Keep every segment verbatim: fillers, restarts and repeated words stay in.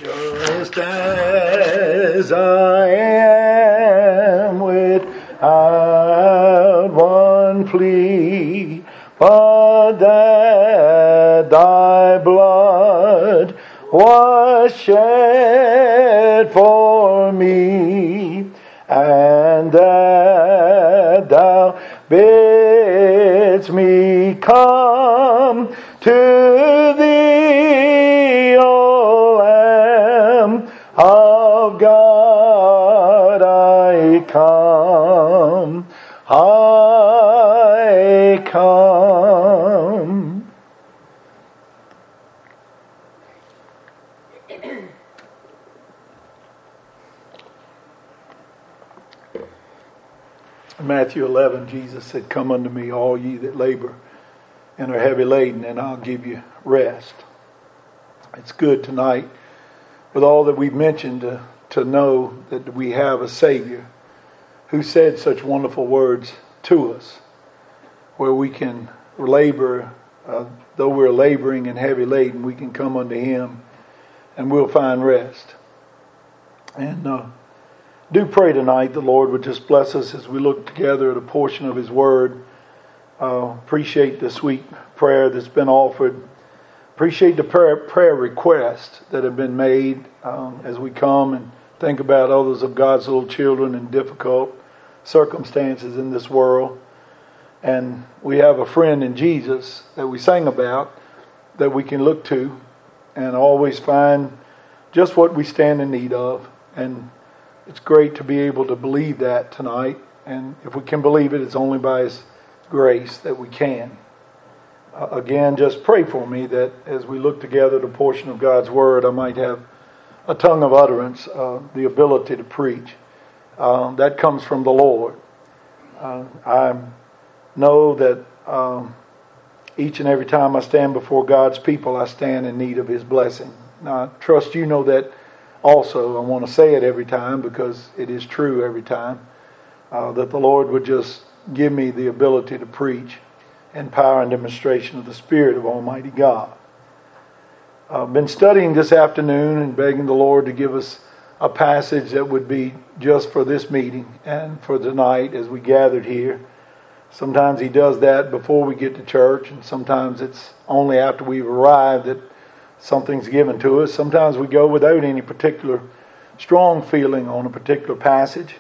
Just as I am without one plea, but that thy blood was shed for me, and that thou bidst me come to thee, O Lamb of God, I come, I come. In Matthew eleven, Jesus said, "Come unto me, all ye that labor and are heavy laden, and I'll give you rest." It's good tonight, with all that we've mentioned, to, to know that we have a Savior who said such wonderful words to us, where we can labor, uh, though we're laboring and heavy laden, we can come unto Him and we'll find rest. And uh, do pray tonight the Lord would just bless us as we look together at a portion of His Word. Uh, appreciate the sweet prayer that's been offered. Appreciate the prayer, prayer requests that have been made um, as we come and think about others of God's little children in difficult circumstances in this world. And we have a friend in Jesus that we sang about that we can look to and always find just what we stand in need of. And it's great to be able to believe that tonight. And if we can believe it, it's only by His grace that we can. Uh, again, just pray for me that as we look together at a portion of God's Word, I might have a tongue of utterance, uh, the ability to preach. Uh, that comes from the Lord. Uh, I know that um, each and every time I stand before God's people, I stand in need of His blessing. Now, I trust you know that also. I want to say it every time because it is true every time. Uh, that the Lord would just give me the ability to preach in power and demonstration of the Spirit of Almighty God. I've been studying this afternoon and begging the Lord to give us a passage that would be just for this meeting and for tonight as we gathered here. Sometimes He does that before we get to church, and sometimes it's only after we've arrived that something's given to us. Sometimes we go without any particular strong feeling on a particular passage.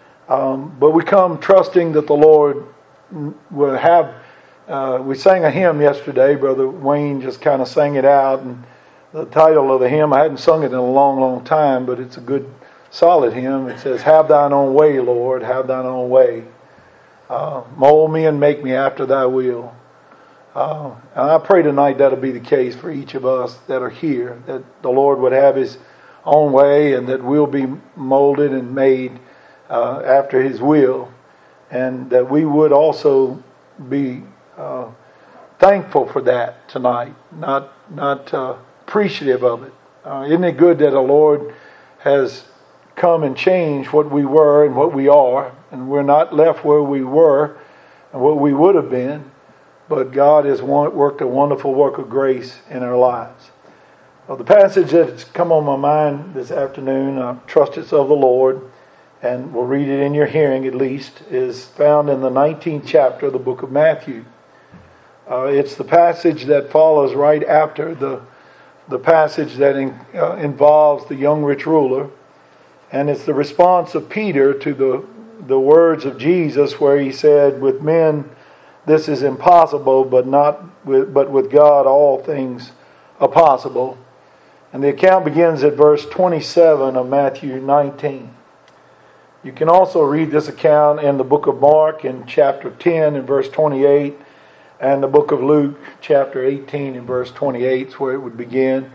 Um, but we come trusting that the Lord will have. Uh, we sang a hymn yesterday. Brother Wayne just kind of sang it out, and the title of the hymn, I hadn't sung it in a long, long time, but it's a good, solid hymn. It says, "Have thine own way, Lord, have thine own way. Uh, mold me and make me after thy will." Uh, and I pray tonight that'll be the case for each of us that are here, that the Lord would have His own way and that we'll be molded and made uh, after His will, and that we would also be uh, thankful for that tonight, not not uh, appreciative of it. Uh, isn't it good that the Lord has come and changed what we were and what we are, and we're not left where we were and what we would have been, but God has worked a wonderful work of grace in our lives. Well, the passage that's come on my mind this afternoon, I trust it's of the Lord, and we'll read it in your hearing at least, is found in the nineteenth chapter of the book of Matthew. Uh, it's the passage that follows right after the the passage that in, uh, involves the young rich ruler, and it's the response of Peter to the the words of Jesus, where He said, "With men this is impossible, but not with but with God all things are possible." And the account begins at verse twenty-seven of Matthew nineteen. You can also read this account in the book of Mark in chapter ten and verse twenty-eight, and the book of Luke chapter eighteen and verse twenty-eight is where it would begin.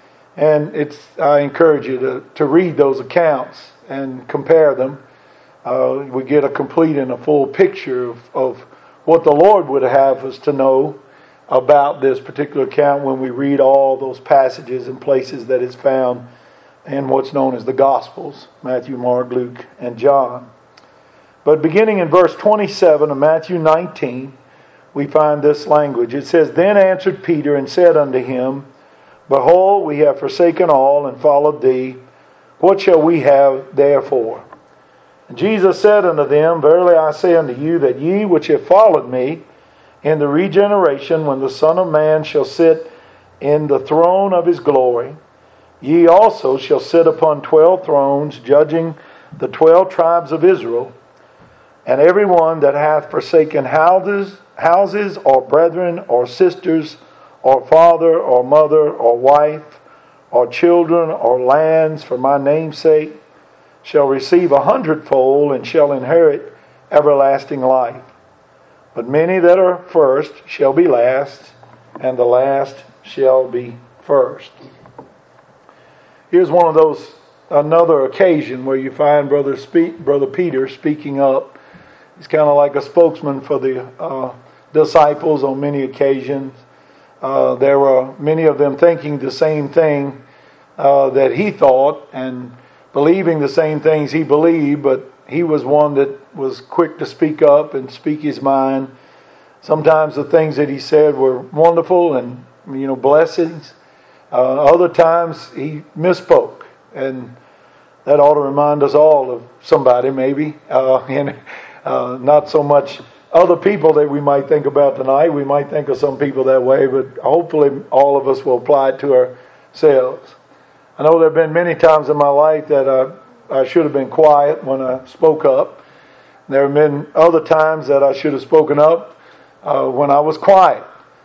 And it's I encourage you to, to read those accounts and compare them. Uh, we get a complete and a full picture of, of what the Lord would have us to know about this particular account when we read all those passages and places that it's found in what's known as the Gospels, Matthew, Mark, Luke, and John. But beginning in verse twenty-seven of Matthew nineteen, we find this language. It says, "Then answered Peter and said unto him, Behold, we have forsaken all and followed thee. What shall we have therefore? And Jesus said unto them, Verily I say unto you, that ye which have followed me in the regeneration, when the Son of Man shall sit in the throne of his glory, ye also shall sit upon twelve thrones, judging the twelve tribes of Israel. And every one that hath forsaken houses, houses, or brethren, or sisters, or father, or mother, or wife, or children, or lands, for my name's sake, shall receive a hundredfold, and shall inherit everlasting life. But many that are first shall be last, and the last shall be first. Here's one of those, another occasion where you find Brother, speak, Brother Peter speaking up. He's kind of like a spokesman for the uh, disciples on many occasions. Uh, there were many of them thinking the same thing uh, that he thought and believing the same things he believed, but he was one that was quick to speak up and speak his mind. Sometimes the things that he said were wonderful and, you know, blessings. Uh, other times he misspoke, and that ought to remind us all of somebody maybe, uh, and uh, not so much other people that we might think about tonight. We might think of some people that way, but hopefully all of us will apply it to ourselves. I know there have been many times in my life that uh, I should have been quiet when I spoke up. There have been other times that I should have spoken up uh, when I was quiet.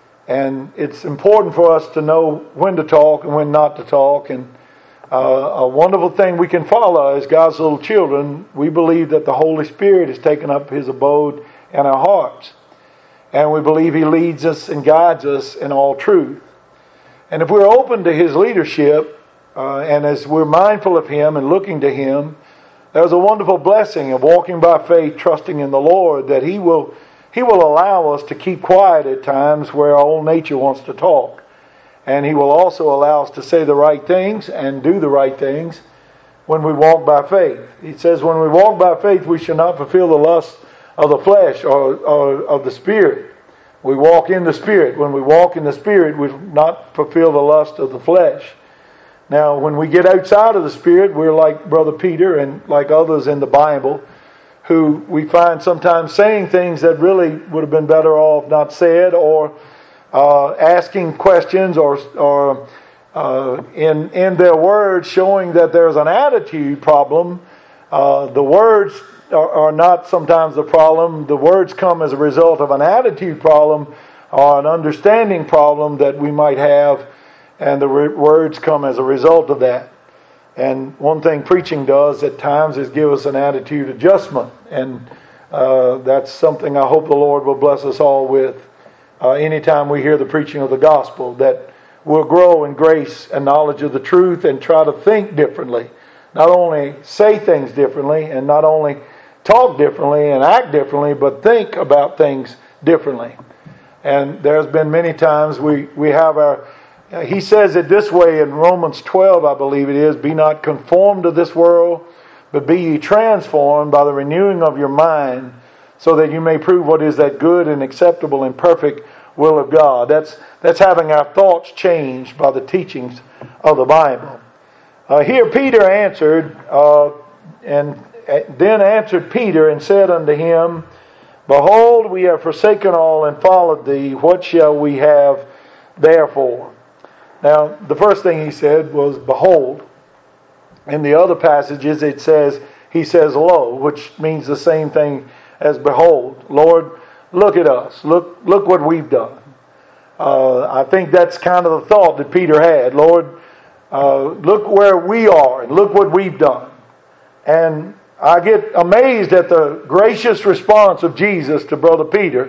And it's important for us to know when to talk and when not to talk. And uh, a wonderful thing we can follow as God's little children, we believe that the Holy Spirit has taken up His abode in our hearts. And we believe He leads us and guides us in all truth. And if we're open to His leadership, uh, and as we're mindful of Him and looking to Him, there's a wonderful blessing of walking by faith, trusting in the Lord, that He will He will allow us to keep quiet at times where our old nature wants to talk. And He will also allow us to say the right things and do the right things when we walk by faith. He says when we walk by faith, we shall not fulfill the lust of the flesh or, or of the Spirit. We walk in the Spirit. When we walk in the Spirit, we not fulfill the lust of the flesh. Now, when we get outside of the Spirit, we're like Brother Peter and like others in the Bible, who we find sometimes saying things that really would have been better off not said, or uh, asking questions, or or uh, in in their words showing that there's an attitude problem. Uh, the words are, are not sometimes the problem. The words come as a result of an attitude problem or an understanding problem that we might have, and the re- words come as a result of that. And one thing preaching does at times is give us an attitude adjustment. And uh, that's something I hope the Lord will bless us all with. Uh, anytime we hear the preaching of the gospel, that we'll grow in grace and knowledge of the truth and try to think differently. Not only say things differently and not only talk differently and act differently, but think about things differently. And there's been many times we, we have our... He says it this way in Romans twelve, I believe it is, be not conformed to this world, but be ye transformed by the renewing of your mind, so that you may prove what is that good and acceptable and perfect will of God. That's that's having our thoughts changed by the teachings of the Bible. Uh, here Peter answered, uh, and then answered Peter and said unto him, Behold, we have forsaken all and followed thee. What shall we have therefore? Now, the first thing he said was, Behold. In the other passages it says, he says, Lo, which means the same thing as behold. Lord, look at us. Look, look what we've done. Uh, I think that's kind of the thought that Peter had. Lord, uh, look where we are and look what we've done. And I get amazed at the gracious response of Jesus to Brother Peter.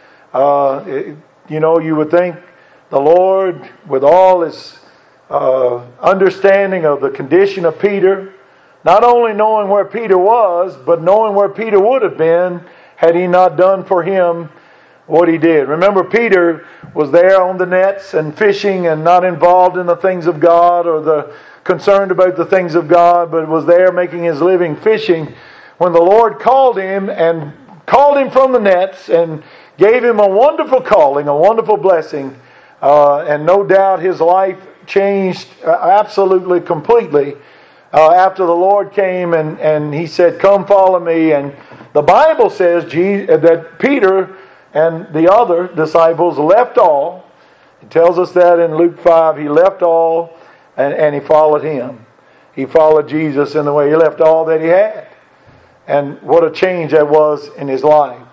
Uh, it, you know, you would think the Lord, with all His uh, understanding of the condition of Peter, not only knowing where Peter was, but knowing where Peter would have been had He not done for him what He did. Remember, Peter was there on the nets and fishing and not involved in the things of God or the concerned about the things of God, but was there making his living fishing when the Lord called him and called him from the nets and gave him a wonderful calling, a wonderful blessing. Uh, and no doubt his life changed absolutely, completely uh, after the Lord came and, and He said, "Come follow me." And the Bible says Jesus, that Peter and the other disciples left all. It tells us that in Luke five. He left all and, and he followed Him. He followed Jesus in the way. He left all that he had. And what a change that was in his life.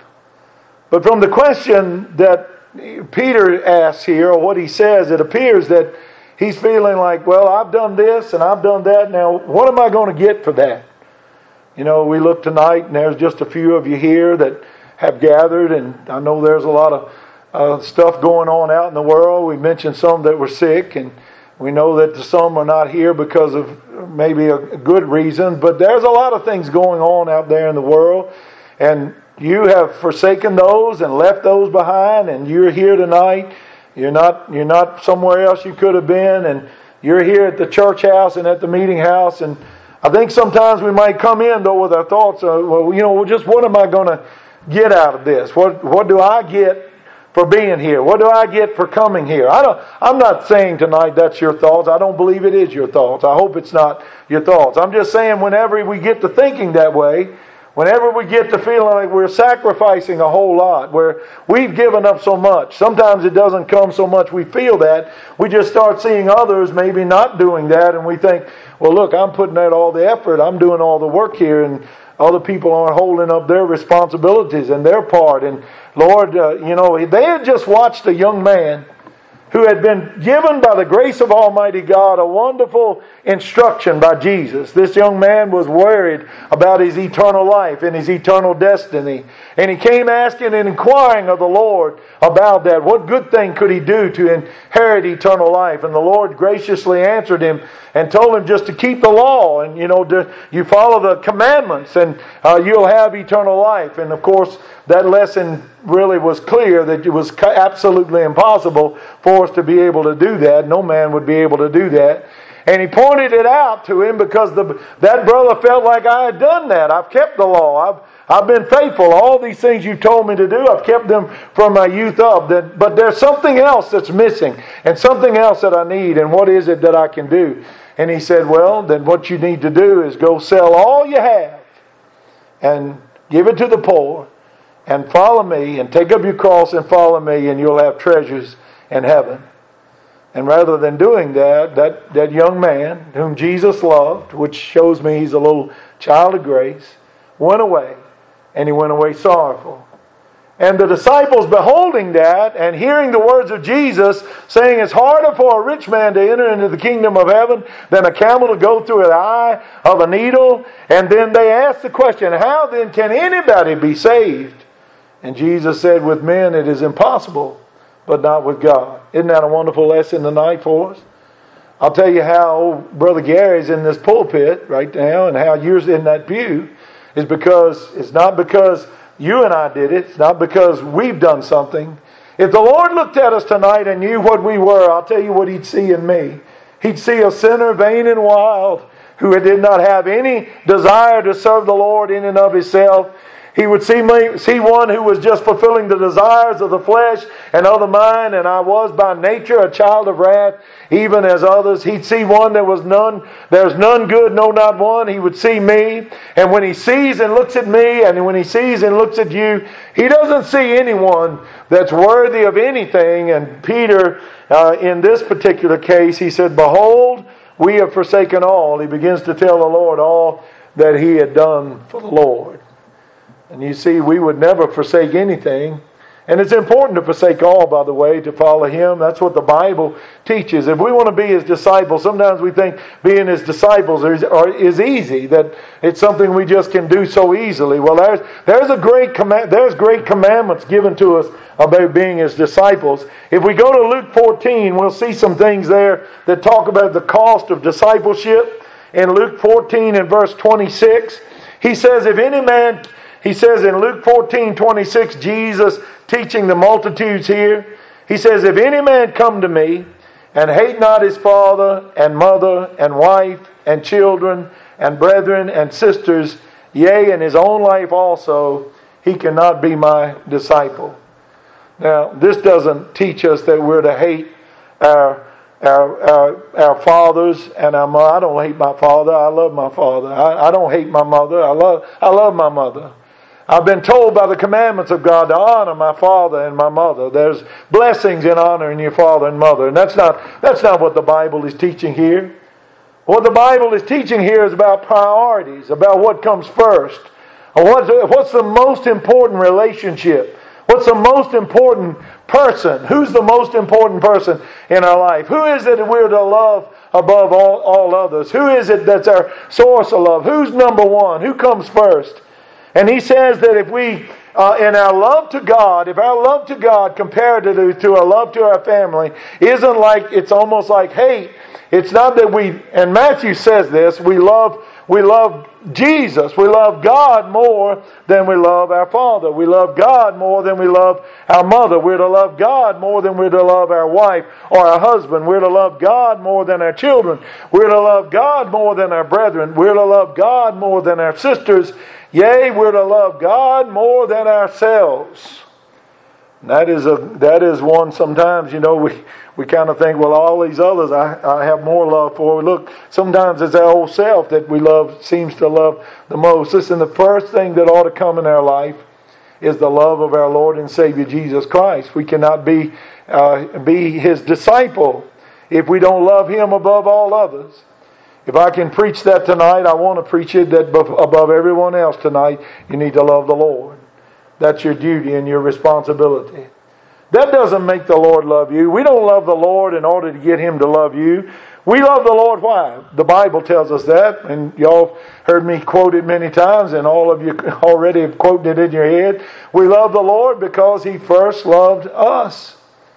But from the question that Peter asks here, or what he says, it appears that he's feeling like, well, I've done this and I've done that. Now, what am I going to get for that? You know, we look tonight and there's just a few of you here that have gathered, and I know there's a lot of uh, stuff going on out in the world. We mentioned some that were sick, and we know that some are not here because of maybe a good reason, but there's a lot of things going on out there in the world, and you have forsaken those and left those behind, and you're here tonight. You're not you're not somewhere else you could have been, and you're here at the church house and at the meeting house. And I think sometimes we might come in though with our thoughts of, well, you know, just what am I going to get out of this? What what do I get for being here? What do I get for coming here? I don't. I'm not saying tonight that's your thoughts. I don't believe it is your thoughts. I hope it's not your thoughts. I'm just saying whenever we get to thinking that way, whenever we get to feeling like we're sacrificing a whole lot, where we've given up so much, sometimes it doesn't come so much we feel that. We just start seeing others maybe not doing that, and we think, well, look, I'm putting out all the effort. I'm doing all the work here, and other people aren't holding up their responsibilities and their part. And Lord, uh, you know, they had just watched a young man who had been given by the grace of Almighty God a wonderful instruction by Jesus. This young man was worried about his eternal life and his eternal destiny. And he came asking and inquiring of the Lord about that. What good thing could he do to inherit eternal life? And the Lord graciously answered him and told him just to keep the law. And, you know, to, you follow the commandments and uh, you'll have eternal life. And, of course, that lesson really was clear that it was absolutely impossible for us to be able to do that. No man would be able to do that. And he pointed it out to him because the, that brother felt like I had done that. I've kept the law. I've I've been faithful. All these things you told me to do, I've kept them from my youth up. That, but there's something else that's missing and something else that I need. And what is it that I can do? And he said, well, then what you need to do is go sell all you have and give it to the poor and follow me and take up your cross and follow me, and you'll have treasures in heaven. And rather than doing that, that, that young man whom Jesus loved, which shows me he's a little child of grace, went away, and he went away sorrowful. And the disciples beholding that and hearing the words of Jesus saying it's harder for a rich man to enter into the kingdom of heaven than a camel to go through the eye of a needle. And then they asked the question, how then can anybody be saved? And Jesus said, with men it is impossible, but not with God. Isn't that a wonderful lesson tonight for us? I'll tell you how old Brother Gary's in this pulpit right now and how you're in that pew is because it's not because you and I did it. It's not because we've done something. If the Lord looked at us tonight and knew what we were, I'll tell you what He'd see in me. He'd see a sinner, vain and wild, who did not have any desire to serve the Lord in and of himself. He would see me, see one who was just fulfilling the desires of the flesh and of the mind, and I was by nature a child of wrath, even as others. He'd see one that was none, there's none good, no, not one. He would see me, and when he sees and looks at me, and when he sees and looks at you, he doesn't see anyone that's worthy of anything. And Peter, uh, in this particular case, he said, behold, we have forsaken all. He begins to tell the Lord all that he had done for the Lord. And you see, we would never forsake anything. And it's important to forsake all, by the way, to follow Him. That's what the Bible teaches. If we want to be His disciples, sometimes we think being His disciples is, is easy, that it's something we just can do so easily. Well, there's, there's, a great command, there's great commandments given to us about being His disciples. If we go to Luke fourteen, we'll see some things there that talk about the cost of discipleship. In Luke fourteen and verse twenty-six, He says, if any man... He says in Luke fourteen twenty-six, Jesus teaching the multitudes here, He says, if any man come to me and hate not his father and mother and wife and children and brethren and sisters, yea, and his own life also, he cannot be my disciple. Now, this doesn't teach us that we're to hate our our, our, our fathers and our mother. I don't hate my father. I love my father. I, I don't hate my mother. I love, I love my mother. I've been told by the commandments of God to honor my father and my mother. There's blessings in honoring your father and mother. And that's not, that's not what the Bible is teaching here. What the Bible is teaching here is about priorities, about what comes first. What's, what's the most important relationship? What's the most important person? Who's the most important person in our life? Who is it that we're to love above all, all others? Who is it that's our source of love? Who's number one? Who comes first? And he says that if we, uh, in our love to God, if our love to God compared to, to our love to our family isn't like, it's almost like hate. It's not that we, and Matthew says this, we love We love Jesus. We love God more than we love our father. We love God more than we love our mother. We're to love God more than we're to love our wife or our husband. We're to love God more than our children. We're to love God more than our brethren. We're to love God more than our sisters. Yea, we're to love God more than ourselves. And that is a that is one sometimes, you know, we, we kind of think, well, all these others I, I have more love for. Look, sometimes it's our old self that we love, seems to love the most. Listen, the first thing that ought to come in our life is the love of our Lord and Savior Jesus Christ. We cannot be uh, be His disciple if we don't love Him above all others. If I can preach that tonight, I want to preach it that above everyone else tonight, you need to love the Lord. That's your duty and your responsibility. That doesn't make the Lord love you. We don't love the Lord in order to get Him to love you. We love the Lord why? The Bible tells us that, and y'all heard me quote it many times, and all of you already have quoted it in your head. We love the Lord because He first loved us.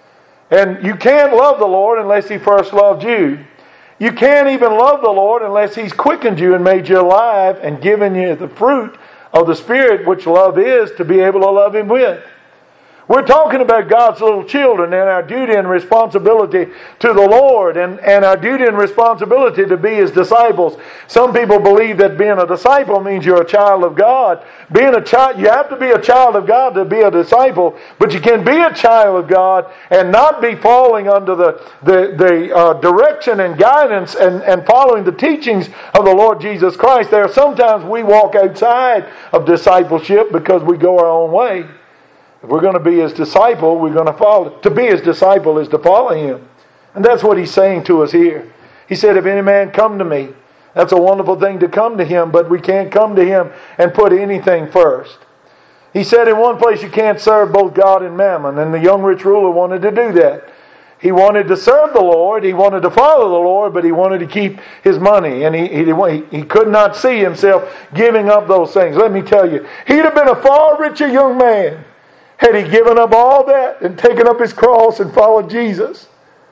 And you can't love the Lord unless He first loved you. You can't even love the Lord unless He's quickened you and made you alive and given you the fruit of the Spirit, which love is, to be able to love Him with. We're talking about God's little children and our duty and responsibility to the Lord and, and our duty and responsibility to be His disciples. Some people believe that being a disciple means you're a child of God. Being a child, you have to be a child of God to be a disciple, but you can be a child of God and not be falling under the, the, the uh, direction and guidance and, and following the teachings of the Lord Jesus Christ. There are sometimes we walk outside of discipleship because we go our own way. If we're going to be His disciple, we're going to follow. To be His disciple is to follow Him. And that's what He's saying to us here. He said, if any man come to me, that's a wonderful thing to come to Him, but we can't come to Him and put anything first. He said in one place you can't serve both God and mammon, and the young rich ruler wanted to do that. He wanted to serve the Lord, he wanted to follow the Lord, but he wanted to keep his money, and he, he, he could not see himself giving up those things. Let me tell you, he'd have been a far richer young man had he given up all that and taken up his cross and followed Jesus.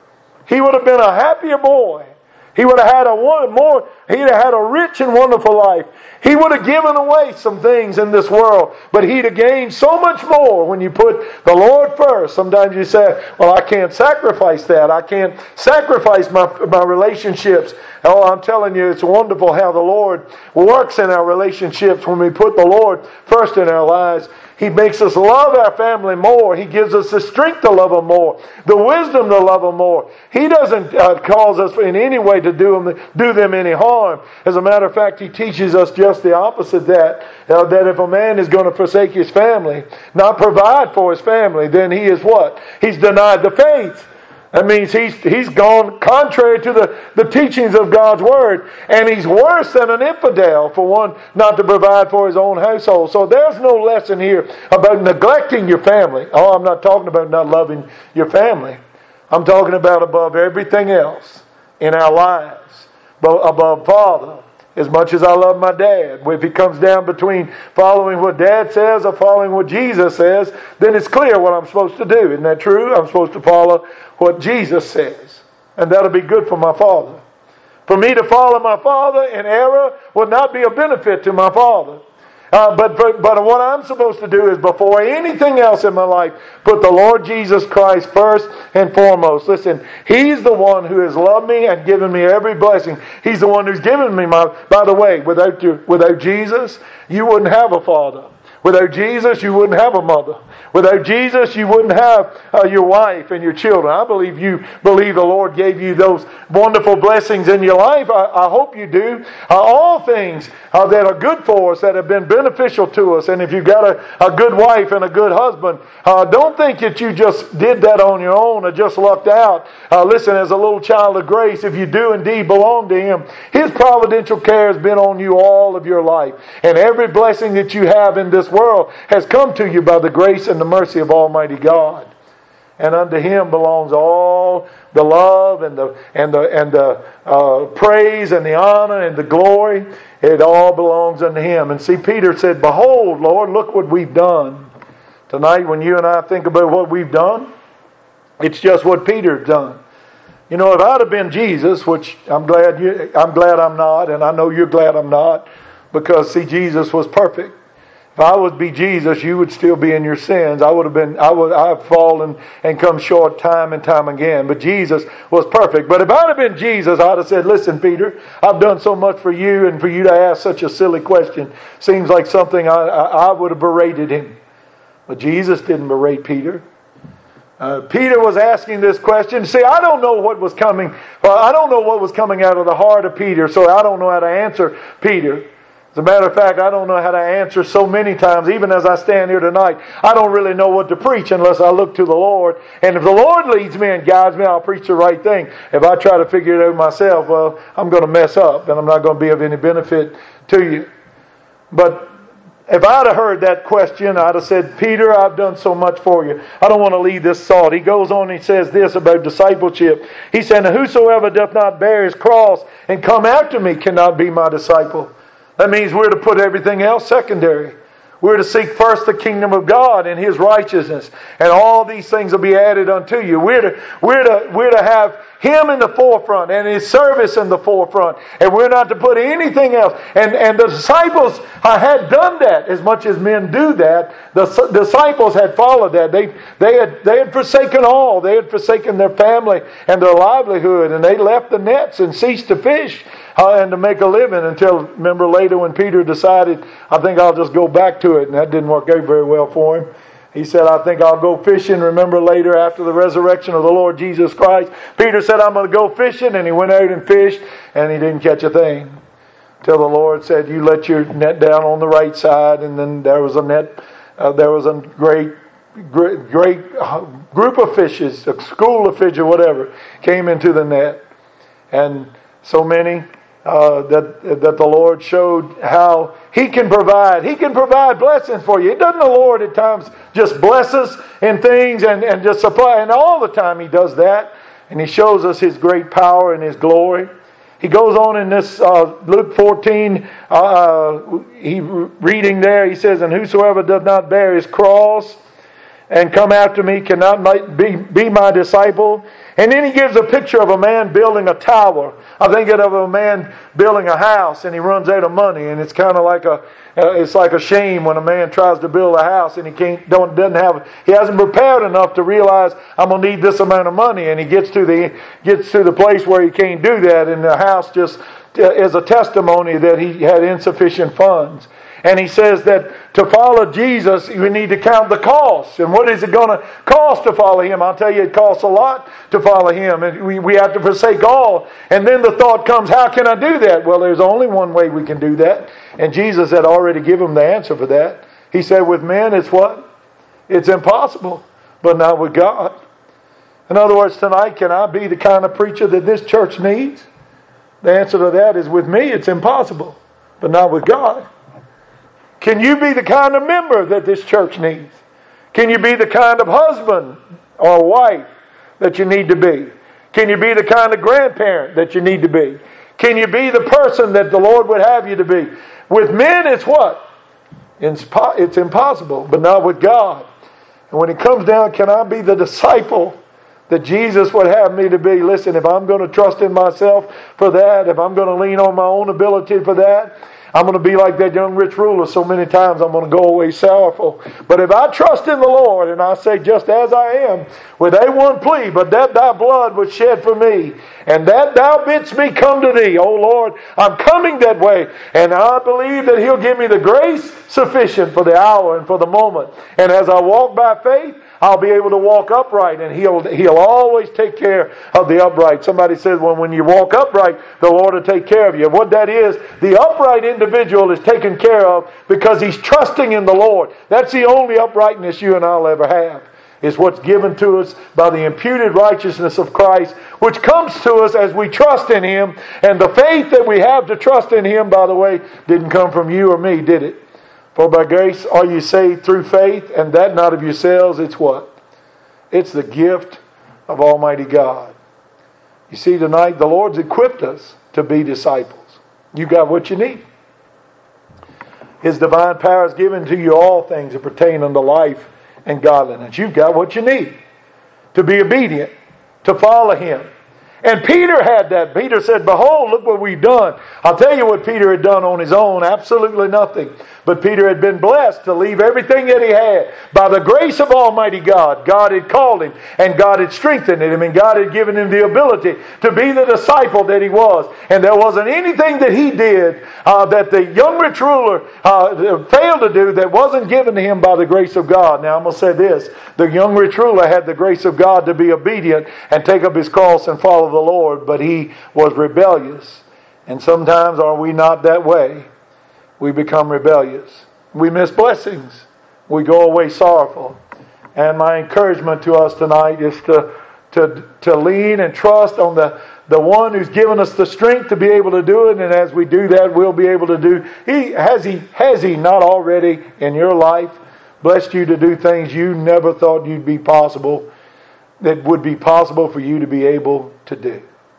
He would have been a happier boy. He would have had a one more, he'd have had a rich and wonderful life. He would have given away some things in this world, but he'd have gained so much more when you put the Lord first. Sometimes you say, well, I can't sacrifice that. I can't sacrifice my, my relationships. Oh, I'm telling you, it's wonderful how the Lord works in our relationships when we put the Lord first in our lives. He makes us love our family more. He gives us the strength to love them more, the wisdom to love them more. He doesn't uh, cause us in any way to do them, do them any harm. As a matter of fact, He teaches us just the opposite that, uh, that if a man is going to forsake his family, not provide for his family, then he is what? He's denied the faith. That means he's he's gone contrary to the, the teachings of God's Word. And he's worse than an infidel, for one, not to provide for his own household. So there's no lesson here about neglecting your family. Oh, I'm not talking about not loving your family. I'm talking about above everything else in our lives. Above Father. As much as I love my dad, if he comes down between following what Dad says or following what Jesus says, then it's clear what I'm supposed to do. Isn't that true? I'm supposed to follow what Jesus says. And that'll be good for my father. For me to follow my father in error would not be a benefit to my father. Uh, but, but but what I'm supposed to do is, before anything else in my life, put the Lord Jesus Christ first and foremost. Listen, He's the one who has loved me and given me every blessing. He's the one who's given me my... By the way, without, your, without Jesus, you wouldn't have a father. Without Jesus, you wouldn't have a mother. Without Jesus, you wouldn't have uh, your wife and your children. I believe you believe the Lord gave you those wonderful blessings in your life. I, I hope you do. Uh, all things uh, that are good for us, that have been beneficial to us. And if you've got a, a good wife and a good husband, uh, don't think that you just did that on your own or just lucked out. Uh, listen, as a little child of grace, if you do indeed belong to Him, His providential care has been on you all of your life. And every blessing that you have in this world has come to you by the grace and the mercy of Almighty God. And unto Him belongs all the love and the and the and the uh, praise and the honor and the glory. It all belongs unto Him. And see, Peter said, "Behold, Lord, look what we've done." Tonight, when you and I think about what we've done, it's just what Peter's done. You know, if I'd have been Jesus, which I'm glad you, I'm glad I'm not, and I know you're glad I'm not, because see, Jesus was perfect. If I would be Jesus, you would still be in your sins. I would have been, I would, I've fallen and come short time and time again. But Jesus was perfect. But if I'd have been Jesus, I'd have said, "Listen, Peter, I've done so much for you, and for you to ask such a silly question seems like something I, I, I would have berated him." But Jesus didn't berate Peter. Uh, Peter was asking this question. See, I don't know what was coming. Well, I don't know what was coming out of the heart of Peter, so I don't know how to answer Peter. As a matter of fact, I don't know how to answer so many times, even as I stand here tonight. I don't really know what to preach unless I look to the Lord. And if the Lord leads me and guides me, I'll preach the right thing. If I try to figure it out myself, well, I'm going to mess up and I'm not going to be of any benefit to you. But if I'd have heard that question, I'd have said, "Peter, I've done so much for you. I don't want to leave this thought." He goes on and he says this about discipleship. He said, "Whosoever doth not bear his cross and come after me cannot be my disciple." That means we're to put everything else secondary. We're to seek first the kingdom of God and His righteousness, and all these things will be added unto you. We're to, we're to, we're to have Him in the forefront and His service in the forefront, and we're not to put anything else. And, and the disciples had done that as much as men do that. The disciples had followed that. They, they, had, they had forsaken all. They had forsaken their family and their livelihood, and they left the nets and ceased to fish uh, and to make a living until, remember later when Peter decided, "I think I'll just go back to it," and that didn't work out very well for him. He said, "I think I'll go fishing." Remember later after the resurrection of the Lord Jesus Christ, Peter said, "I'm going to go fishing," and he went out and fished, and he didn't catch a thing. Till the Lord said, "You let your net down on the right side," and then there was a net, uh, there was a great, great, great group of fishes, a school of fish or whatever, came into the net. And so many Uh, that that the Lord showed how He can provide. He can provide blessings for you. It doesn't the Lord at times just bless us in things and, and just supply. And all the time He does that. And He shows us His great power and His glory. He goes on in this uh, Luke fourteen, uh, he reading there, he says, "And whosoever does not bear his cross and come after me cannot be, be my disciple." And then he gives a picture of a man building a tower. I think of a man building a house and he runs out of money, and it's kind of like a uh, it's like a shame when a man tries to build a house and he can't don't doesn't have he hasn't prepared enough to realize, "I'm gonna need this amount of money," and he gets to the gets to the place where he can't do that, and the house just is a testimony that he had insufficient funds. And he says that to follow Jesus, we need to count the cost. And what is it going to cost to follow Him? I'll tell you, it costs a lot to follow Him. And we, we have to forsake all. And then the thought comes, how can I do that? Well, there's only one way we can do that. And Jesus had already given the answer for that. He said, with men, it's what? It's impossible, but not with God. In other words, tonight, can I be the kind of preacher that this church needs? The answer to that is, with me, it's impossible, but not with God. Can you be the kind of member that this church needs? Can you be the kind of husband or wife that you need to be? Can you be the kind of grandparent that you need to be? Can you be the person that the Lord would have you to be? With men, it's what? It's impossible, but not with God. And when it comes down, can I be the disciple that Jesus would have me to be? Listen, if I'm going to trust in myself for that, if I'm going to lean on my own ability for that, I'm going to be like that young rich ruler so many times I'm going to go away sorrowful. But if I trust in the Lord and I say, just as I am, with a one plea, but that thy blood was shed for me, and that thou bidst me come to thee, O Lord, I'm coming that way. And I believe that He'll give me the grace sufficient for the hour and for the moment. And as I walk by faith, I'll be able to walk upright, and He'll He'll always take care of the upright. Somebody says, well, when you walk upright, the Lord will take care of you. What that is, the upright individual is taken care of because he's trusting in the Lord. That's the only uprightness you and I'll ever have. Is what's given to us by the imputed righteousness of Christ, which comes to us as we trust in Him. And the faith that we have to trust in Him, by the way, didn't come from you or me, did it? For by grace are you saved through faith, and that not of yourselves. It's what? It's the gift of Almighty God. You see, tonight the Lord's equipped us to be disciples. You got what you need. His divine power has given to you all things that pertain unto life and godliness. You've got what you need to be obedient, to follow Him. And Peter had that. Peter said, behold, look what we've done. I'll tell you what Peter had done on his own. Absolutely nothing. But Peter had been blessed to leave everything that he had. By the grace of Almighty God, God had called him, and God had strengthened him, and God had given him the ability to be the disciple that he was. And there wasn't anything that he did uh, that the young rich ruler uh, failed to do that wasn't given to him by the grace of God. Now I'm going to say this. The young rich ruler had the grace of God to be obedient and take up his cross and follow the Lord, but he was rebellious. And sometimes are we not that way? We become rebellious. We miss blessings. We go away sorrowful. And my encouragement to us tonight is to, to, to lean and trust on the, the one who's given us the strength to be able to do it. And as we do that, we'll be able to do. He has he has he not already in your life blessed you to do things you never thought you'd be possible, that would be possible for you to be able to do?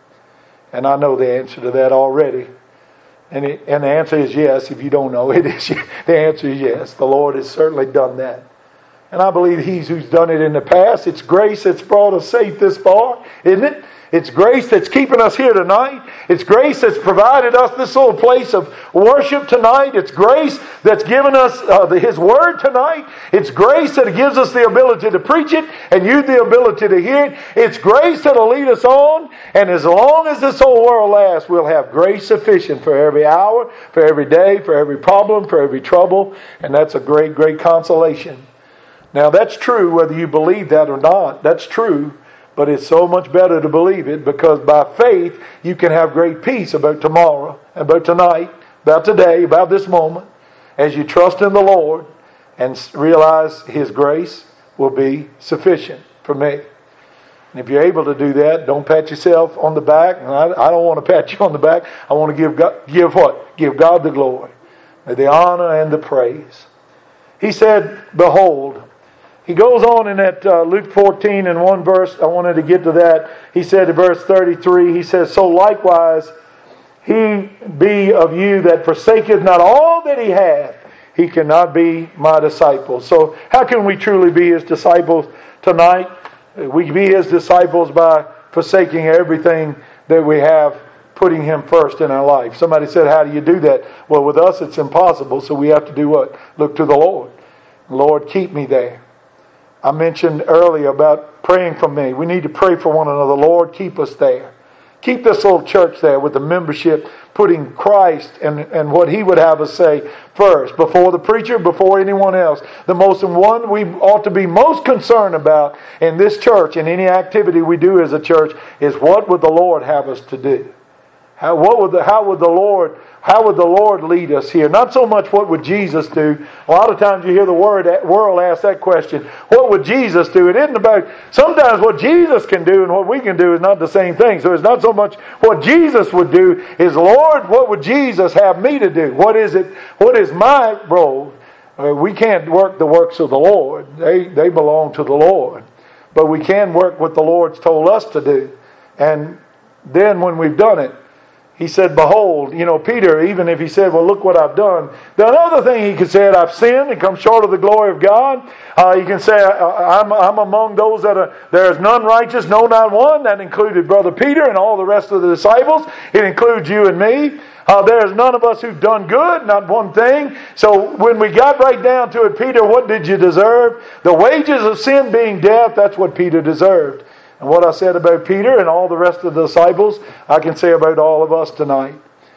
And I know the answer to that already. And, it, and the answer is yes. If you don't know it, is the answer is yes. The Lord has certainly done that. And I believe He's who's done it in the past. It's grace that's brought us safe this far, isn't it? It's grace that's keeping us here tonight. It's grace that's provided us this little place of worship tonight. It's grace that's given us uh, the, His Word tonight. It's grace that gives us the ability to preach it and you the ability to hear it. It's grace that'll lead us on. And as long as this whole world lasts, we'll have grace sufficient for every hour, for every day, for every problem, for every trouble. And that's a great, great consolation. Now that's true whether you believe that or not. That's true. But it's so much better to believe it, because by faith you can have great peace about tomorrow, about tonight, about today, about this moment, as you trust in the Lord and realize His grace will be sufficient for me. And if you're able to do that, don't pat yourself on the back. And I, I don't want to pat you on the back. I want to give God, give what? Give God the glory, the honor, and the praise. He said, behold. He goes on in that uh, Luke fourteen and one verse. I wanted to get to that. He said in verse thirty-three, he says, so likewise he be of you that forsaketh not all that he hath, he cannot be my disciple. So how can we truly be His disciples tonight? We be His disciples by forsaking everything that we have, putting Him first in our life. Somebody said, how do you do that? Well, with us it's impossible, so we have to do what? Look to the Lord. Lord, keep me there. I mentioned earlier about praying for me. We need to pray for one another. Lord, keep us there. Keep this little church there with the membership, putting Christ and, and what He would have us say first, before the preacher, before anyone else. The most one we ought to be most concerned about in this church and any activity we do as a church is what would the Lord have us to do? How, what would the, how would the Lord How would the Lord lead us here? Not so much what would Jesus do. A lot of times you hear the word, world ask that question, what would Jesus do? It isn't about, sometimes what Jesus can do and what we can do is not the same thing. So it's not so much what Jesus would do, is Lord, what would Jesus have me to do? What is it? What is my role? Uh, we can't work the works of the Lord. They, they belong to the Lord. But we can work what the Lord's told us to do. And then when we've done it, He said, behold, you know, Peter, even if he said, well, look what I've done. The other thing he could say, I've sinned and come short of the glory of God. Uh, you can say, I'm, I'm among those that are, there is none righteous, no, not one. That included Brother Peter and all the rest of the disciples. It includes you and me. Uh, there's none of us who've done good, not one thing. So when we got right down to it, Peter, what did you deserve? The wages of sin being death, that's what Peter deserved. And what I said about Peter and all the rest of the disciples, I can say about all of us tonight.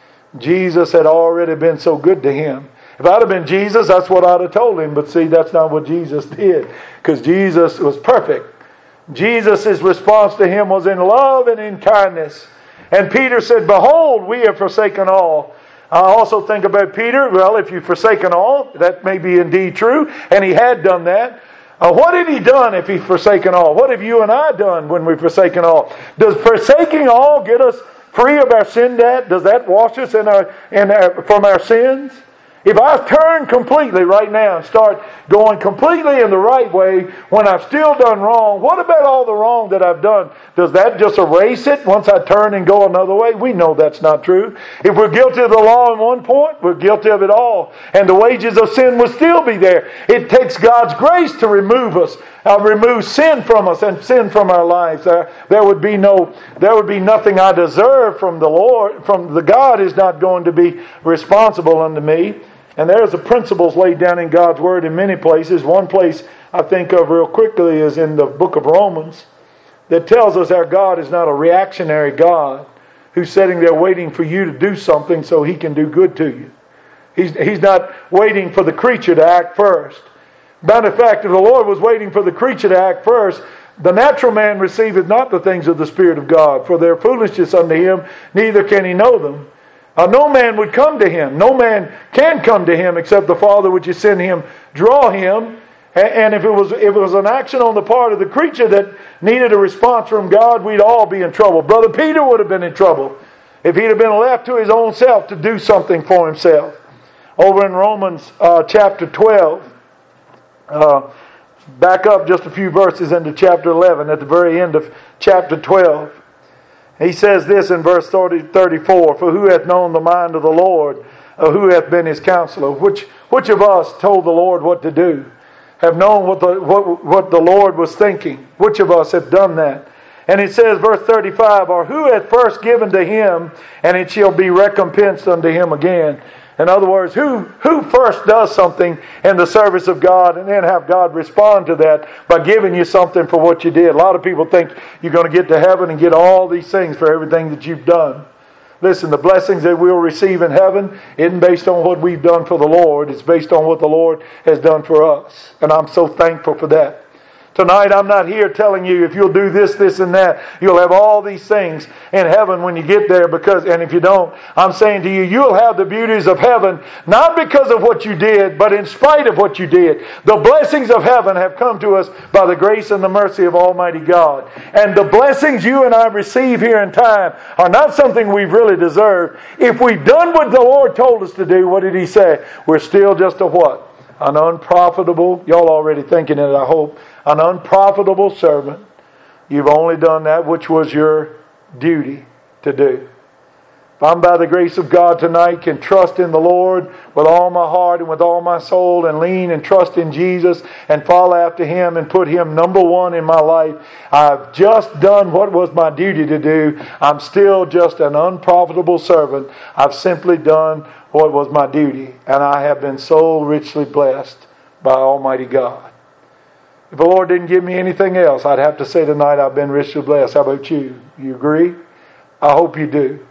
Jesus had already been so good to him. If I'd have been Jesus, that's what I'd have told him. But see, that's not what Jesus did. Because Jesus was perfect. Jesus' response to him was in love and in kindness. And Peter said, behold, we have forsaken all. I also think about Peter. Well, if you've forsaken all, that may be indeed true. And he had done that. Uh, what had he done if he'd forsaken all? What have you and I done when we've forsaken all? Does forsaking all get us free of our sin debt? Does that wash us in our, in our, from our sins? If I turn completely right now and start going completely in the right way when I've still done wrong, what about all the wrong that I've done? Does that just erase it once I turn and go another way? We know that's not true. If we're guilty of the law in one point, we're guilty of it all. And the wages of sin will still be there. It takes God's grace to remove us, uh, remove sin from us and sin from our lives. There, there would be no, there would be nothing I deserve from the Lord. From the God is not going to be responsible unto me. And there's the principles laid down in God's Word in many places. One place I think of real quickly is in the book of Romans that tells us our God is not a reactionary God who's sitting there waiting for you to do something so He can do good to you. He's, he's not waiting for the creature to act first. Matter of fact, if the Lord was waiting for the creature to act first, the natural man receiveth not the things of the Spirit of God, for their foolishness unto him, neither can he know them. Uh, no man would come to him. No man can come to him except the Father which is sent him draw him. And, and if it was if it was an action on the part of the creature that needed a response from God, we'd all be in trouble. Brother Peter would have been in trouble if he'd have been left to his own self to do something for himself. Over in Romans uh, chapter twelve, uh, back up just a few verses into chapter eleven, at the very end of chapter twelve. He says this in verse thirty-four, for who hath known the mind of the Lord, or who hath been his counselor? Which which of us told the Lord what to do? Have known what the what, what the Lord was thinking? Which of us have done that? And it says, verse thirty-five, or who hath first given to him, and it shall be recompensed unto him again? In other words, who, who first does something in the service of God and then have God respond to that by giving you something for what you did? A lot of people think you're going to get to heaven and get all these things for everything that you've done. Listen, the blessings that we'll receive in heaven isn't based on what we've done for the Lord. It's based on what the Lord has done for us. And I'm so thankful for that. Tonight, I'm not here telling you if you'll do this, this, and that, you'll have all these things in heaven when you get there. Because, and if you don't, I'm saying to you, you'll have the beauties of heaven, not because of what you did, but in spite of what you did. The blessings of heaven have come to us by the grace and the mercy of Almighty God. And the blessings you and I receive here in time are not something we've really deserved. If we've done what the Lord told us to do, what did He say? We're still just a what? An unprofitable, y'all already thinking it, I hope, an unprofitable servant. You've only done that which was your duty to do. If I'm by the grace of God tonight can trust in the Lord with all my heart and with all my soul and lean and trust in Jesus and follow after Him and put Him number one in my life, I've just done what was my duty to do. I'm still just an unprofitable servant. I've simply done what was my duty, and I have been so richly blessed by Almighty God. If the Lord didn't give me anything else, I'd have to say tonight I've been richly blessed. How about you? You agree? I hope you do.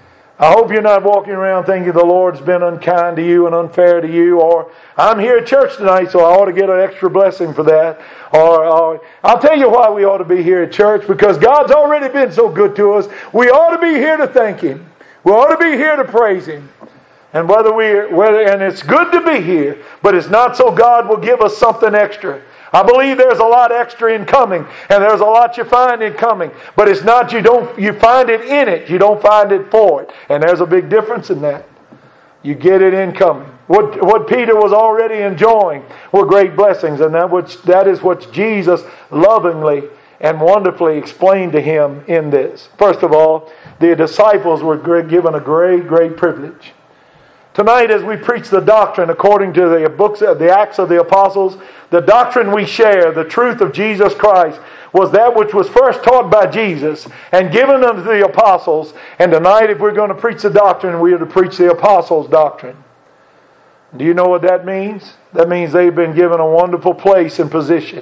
I hope you're not walking around thinking the Lord's been unkind to you and unfair to you, or I'm here at church tonight so I ought to get an extra blessing for that. Or, or I'll tell you why we ought to be here at church, because God's already been so good to us. We ought to be here to thank Him. We ought to be here to praise Him. And whether we whether and it's good to be here, but it's not so God will give us something extra. I believe there's a lot extra in coming, and there's a lot you find in coming, but it's not you don't you find it in it, you don't find it for it. And there's a big difference in that. You get it in coming. What what Peter was already enjoying were great blessings, and that which that is what Jesus lovingly and wonderfully explained to him in this. First of all, the disciples were given a great, great privilege. Tonight, as we preach the doctrine according to the books, the Acts of the Apostles, the doctrine we share, the truth of Jesus Christ, was that which was first taught by Jesus and given unto the apostles. And tonight, if we're going to preach the doctrine, we are to preach the apostles' doctrine. Do you know what that means? That means they've been given a wonderful place and position.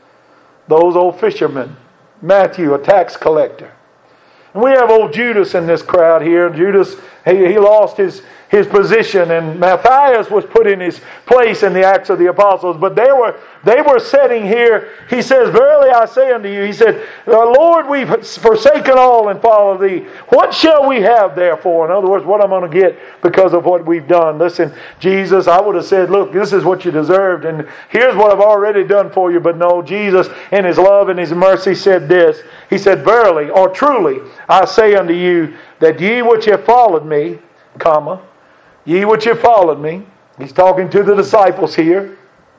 Those old fishermen, Matthew, a tax collector. And we have old Judas in this crowd here. Judas, he, he lost his, his position, and Matthias was put in his place in the Acts of the Apostles. But they were they were sitting here. He says, "Verily I say unto you," he said, "Lord, we've forsaken all and followed thee. What shall we have therefore?" In other words, what I'm going to get because of what we've done. Listen, Jesus, I would have said, "Look, this is what you deserved, and here's what I've already done for you." But no, Jesus, in His love and His mercy, said this. He said, "Verily, or truly, I say unto you, that ye which have followed me," comma, "ye which have followed me," He's talking to the disciples here,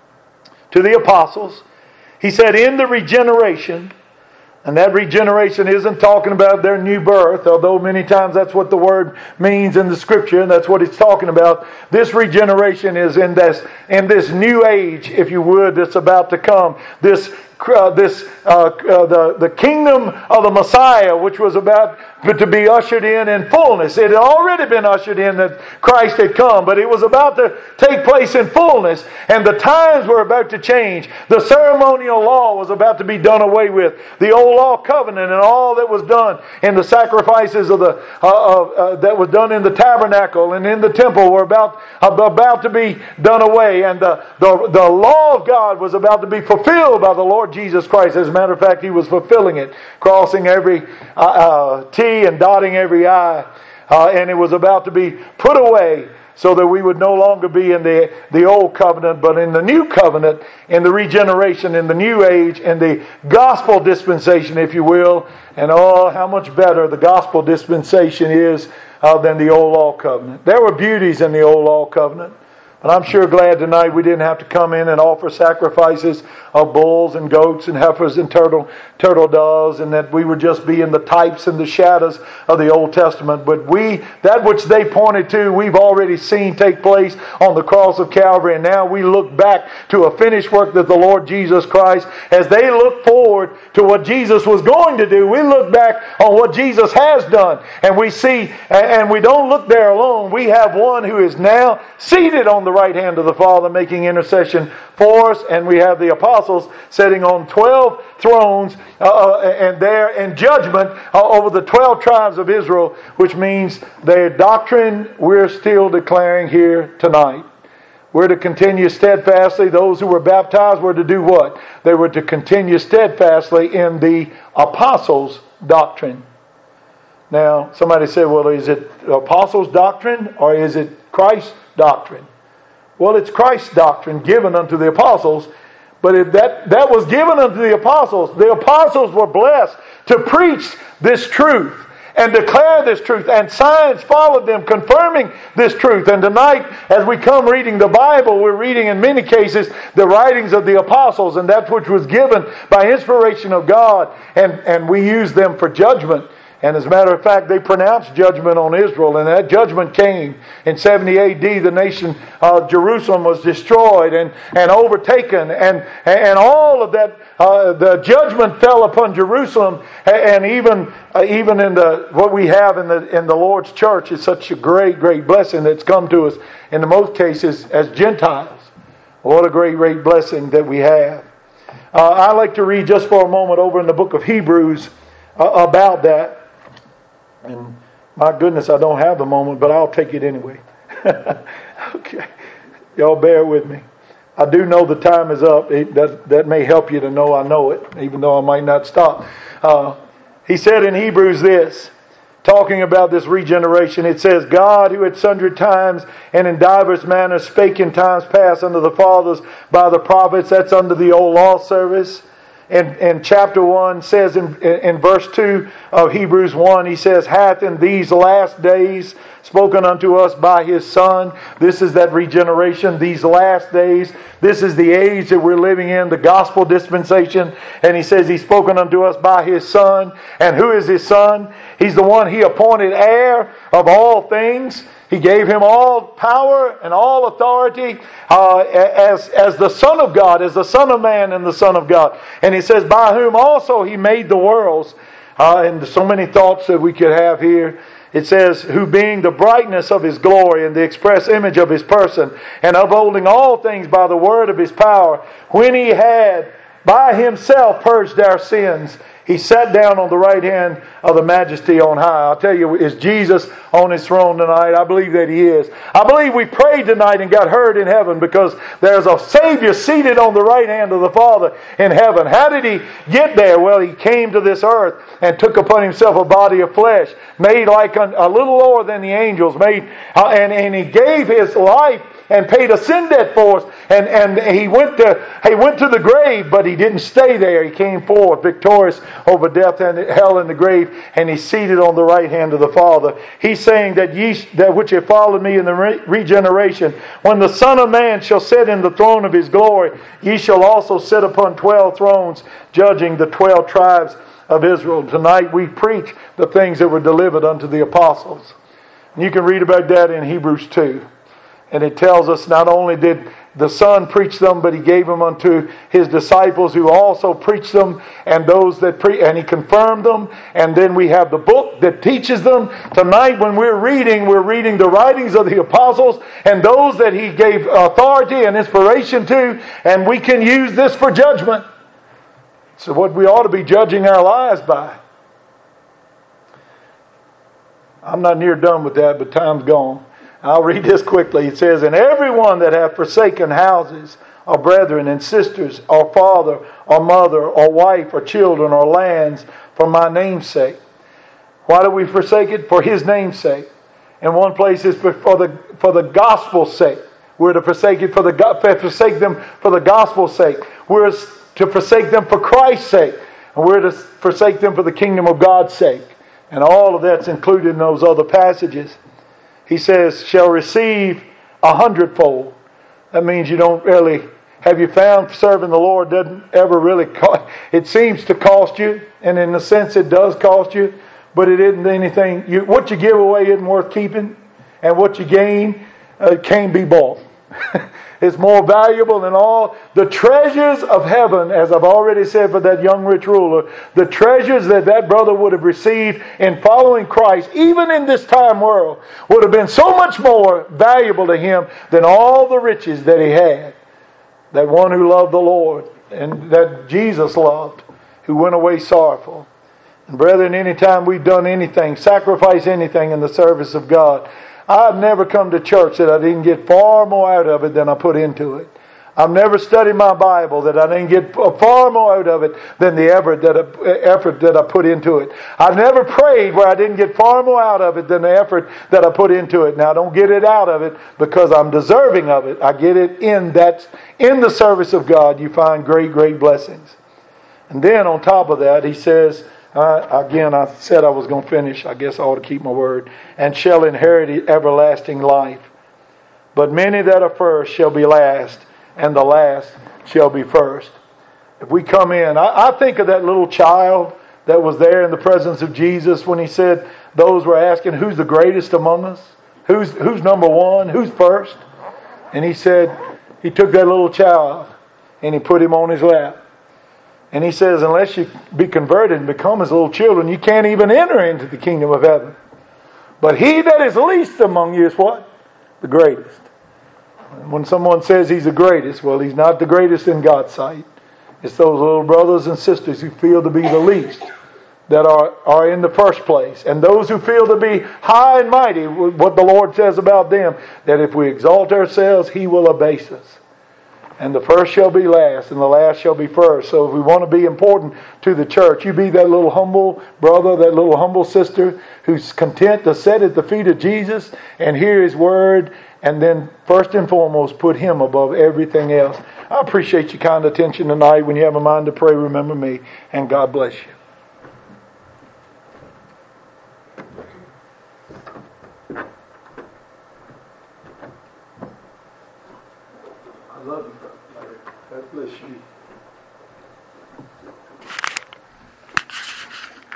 to the apostles. He said, "in the regeneration," and that regeneration isn't talking about their new birth, although many times that's what the word means in the Scripture, and that's what it's talking about. This regeneration is in this in this new age, if you would, that's about to come. This uh, this uh, uh, the the kingdom of the Messiah, which was about to be ushered in in fullness. It had already been ushered in that Christ had come, but it was about to take place in fullness, and the times were about to change. The ceremonial law was about to be done away with. The old law covenant and all that was done in the sacrifices of the uh, uh, uh, that was done in the tabernacle and in the temple were about uh, about to be done away, and the, the the law of God was about to be fulfilled by the Lord Jesus Christ. As a matter of fact, He was fulfilling it, crossing every uh, uh, T and dotting every I, uh, and it was about to be put away, so that we would no longer be in the, the old covenant, but in the new covenant, in the regeneration, in the new age, in the gospel dispensation, if you will. And oh, how much better the gospel dispensation is uh, than the old law covenant. There were beauties in the old law covenant, but I'm sure glad tonight we didn't have to come in and offer sacrifices of bulls and goats and heifers and turtle turtle doves, and that we would just be in the types and the shadows of the Old Testament. But we, that which they pointed to, we've already seen take place on the cross of Calvary, and now we look back to a finished work that the Lord Jesus Christ, as they look forward to what Jesus was going to do, we look back on what Jesus has done, and we see, and we don't look there alone. We have one who is now seated on the right hand of the Father, making intercession for us, and we have the apostles sitting on twelve thrones uh, and there in judgment uh, over the twelve tribes of Israel, which means their doctrine we're still declaring here tonight. We're to continue steadfastly. Those who were baptized were to do what? They were to continue steadfastly in the apostles' doctrine. Now, somebody said, well, is it apostles' doctrine or is it Christ's doctrine? Well, it's Christ's doctrine given unto the apostles, but if that, that was given unto the apostles. The apostles were blessed to preach this truth and declare this truth, and signs followed them confirming this truth. And tonight, as we come reading the Bible, we're reading in many cases the writings of the apostles, and that which was given by inspiration of God, and, and we use them for judgment. And as a matter of fact, they pronounced judgment on Israel, and that judgment came in seventy A D. The nation of Jerusalem was destroyed and, and overtaken, and and all of that, uh, the judgment fell upon Jerusalem, and even uh, even in the what we have in the in the Lord's church is such a great great blessing that's come to us in the most cases as Gentiles. What a great great blessing that we have. Uh, I like to read just for a moment over in the book of Hebrews uh, about that. And my goodness, I don't have the moment, but I'll take it anyway. Okay. Y'all bear with me. I do know the time is up. It, that, that may help you to know I know it, even though I might not stop. Uh, he said in Hebrews this, talking about this regeneration, it says, God, who at sundry times and in divers manners spake in times past unto the fathers by the prophets, that's under the old law service. In, in chapter one says in, in verse two of Hebrews one, he says, hath in these last days spoken unto us by His Son. This is that regeneration, these last days. This is the age that we're living in, the gospel dispensation. And he says He's spoken unto us by His Son. And who is His Son? He's the one He appointed heir of all things. He gave him all power and all authority uh, as, as the Son of God, as the Son of Man and the Son of God. And he says, by whom also he made the worlds. Uh, and so many thoughts that we could have here. It says, who being the brightness of his glory and the express image of his person, and upholding all things by the word of his power, when he had by himself purged our sins, he sat down on the right hand of the majesty on high. I'll tell you, is Jesus on his throne tonight? I believe that he is. I believe we prayed tonight and got heard in heaven because there's a Savior seated on the right hand of the Father in heaven. How did he get there? Well, he came to this earth and took upon himself a body of flesh, made like a, a little lower than the angels, made, uh, and, and he gave his life and paid a sin debt for us. And, and he went to he went to the grave, but he didn't stay there. He came forth victorious over death and hell and the grave, and he's seated on the right hand of the Father. He's saying that ye that which have followed me in the re- regeneration, when the Son of Man shall sit in the throne of his glory, ye shall also sit upon twelve thrones, judging the twelve tribes of Israel. Tonight we preach the things that were delivered unto the apostles. And you can read about that in Hebrews two. And it tells us not only did the Son preach them, but he gave them unto his disciples who also preached them, and those that pre- and he confirmed them. And then we have the book that teaches them. Tonight when we're reading, we're reading the writings of the apostles and those that he gave authority and inspiration to, and we can use this for judgment. So what we ought to be judging our lives by. I'm not near done with that, but time's gone. I'll read this quickly. It says, and everyone that hath forsaken houses, or brethren and sisters, or father, or mother, or wife, or children, or lands, for my name's sake. Why do we forsake it? For his name's sake. In one place it's for the for the gospel's sake. We're to forsake it for the forsake them for the gospel's sake. We're to forsake them for Christ's sake. And we're to forsake them for the kingdom of God's sake. And all of that's included in those other passages. He says, shall receive a hundredfold. That means you don't really, have you found serving the Lord doesn't ever really cost, it seems to cost you, and in a sense it does cost you, but it isn't anything, you, what you give away isn't worth keeping, and what you gain uh, can't be bought. It's more valuable than all the treasures of heaven, as I've already said for that young rich ruler. The treasures that that brother would have received in following Christ, even in this time world, would have been so much more valuable to him than all the riches that he had. That one who loved the Lord and that Jesus loved, who went away sorrowful. And brethren, anytime we've done anything, sacrificed anything in the service of God, I've never come to church that I didn't get far more out of it than I put into it. I've never studied my Bible that I didn't get far more out of it than the effort that I, effort that I put into it. I've never prayed where I didn't get far more out of it than the effort that I put into it. Now, I don't get it out of it because I'm deserving of it. I get it in that, in the service of God, you find great, great blessings. And then on top of that, he says, Uh, again, I said I was going to finish. I guess I ought to keep my word. And shall inherit everlasting life. But many that are first shall be last, and the last shall be first. If we come in, I, I think of that little child that was there in the presence of Jesus when he said, those were asking, who's the greatest among us? Who's, who's number one? Who's first? And he said, he took that little child and he put him on his lap. And he says, unless you be converted and become as little children, you can't even enter into the kingdom of heaven. But he that is least among you is what? The greatest. When someone says he's the greatest, well, he's not the greatest in God's sight. It's those little brothers and sisters who feel to be the least that are, are in the first place. And those who feel to be high and mighty, what the Lord says about them, that if we exalt ourselves, he will abase us. And the first shall be last, and the last shall be first. So if we want to be important to the church, you be that little humble brother, that little humble sister who's content to sit at the feet of Jesus and hear His Word, and then first and foremost put Him above everything else. I appreciate your kind attention tonight. When you have a mind to pray, remember me, and God bless you. I love you, brother. God bless you.